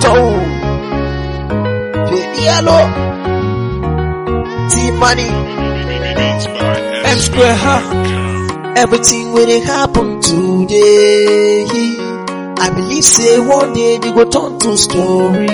Soul, Yellow, T-Money, M Square, huh? everything when it happen today, I believe say one day they go turn to story.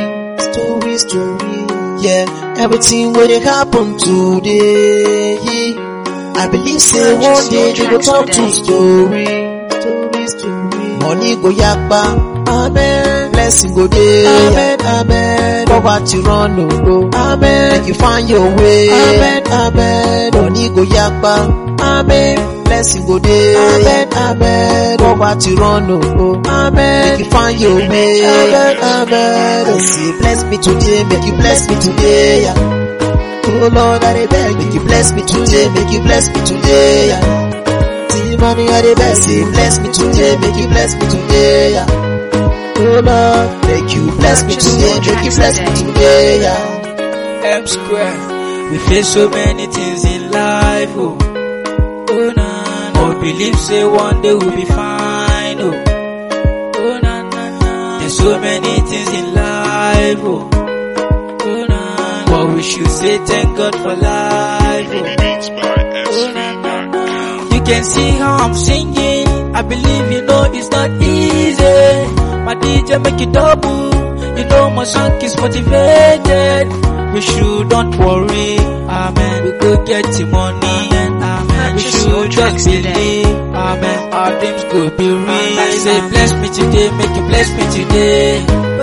Yeah, everything when it happen today, I believe say one day they go turn to story. Money go yakpa, amen. Blessing go day, amen, amen. Poverty run no go, amen. Make you find your way, amen, amen. Money go yakpa, amen. Blessing go day, amen, amen. Poverty run no go, amen. Make you find your way, amen, amen. Say bless me today, make you bless me today, yeah. Oh Lord, I beg, make you bless me today, make you bless me today, yeah. Money are the best, bless me today, make you bless me today, yeah. Oh Lord, make you bless me today, make you bless me today, yeah. M Square, we face so many things in life, oh. Oh na na, oh believe say one day we'll be fine, oh. Oh na na na, there's so many things in life, oh. Oh na na, but we should say thank God for life, oh. Oh na na. You can see how I'm singing, I believe you know it's not easy. My DJ make it double, you know my song is motivated. We should not worry, amen. We go get the money, amen. We should just believe, amen. Our dreams could be real. Say bless me today, make you bless me today.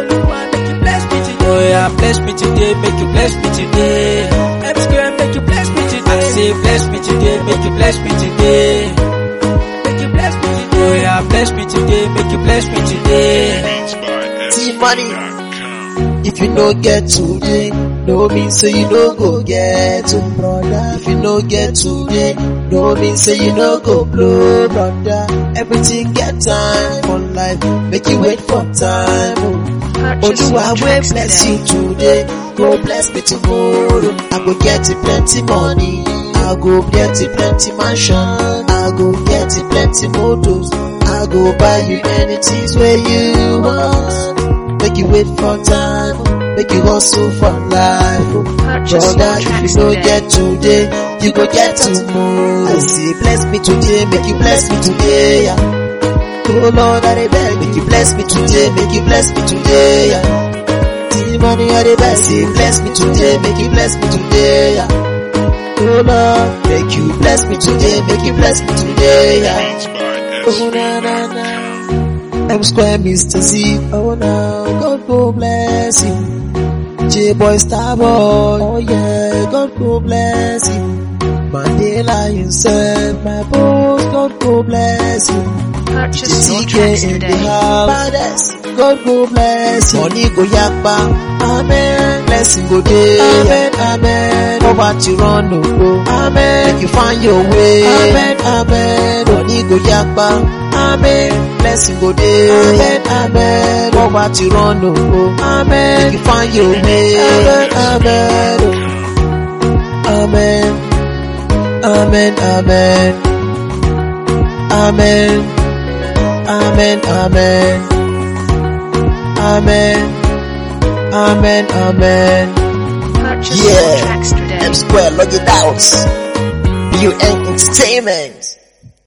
Oh yeah, bless me today, make you bless me today. M Square, make you bless me today. I say bless me today, make you bless me today. Make you bless me today. Oh yeah, bless me today, make you bless me today. T-Money, if you no get today, no mean say you no go get to, brother. If you no get today, no mean say you no go blow, brother. Everything get time for life, make you wait for time, oh. Oluwa will bless you today, go bless me tomorrow. I go get you plenty money, I go get you plenty mansion, I go get you plenty motos, I go buy you many things where you want. Make you wait for time, make you hustle for life. Brother, if you don't get today, you go get tomorrow. I say bless me today, make you bless me today, yeah. Oh Lord, I beg, make you bless me today, make you bless me today, yeah. T-Money are the best, bless me today, make you bless me today, yeah. Oh Lord, make you bless me today, make you bless me today, yeah. Oh na na na, M Square Mr. Z, oh now, God go bless you. J-Boy Starboy, oh yeah, God go bless you. Mandela himself, my boss, God go bless you. Purchase your TK tracks in the today. house, God go bless you. Money go yakpa, amen. Blessing go day, amen, amen. Poverty run no go, amen. Make you find your way, amen, amen. Money go yakpa, amen. Blessing go day, amen, amen. Poverty run no go, amen. Make you find your way, amen, amen. Amen, amen, amen, amen. Amen, amen, amen, amen, amen. Purchase your tracks today. M Square, log it out. BUN Entertainment.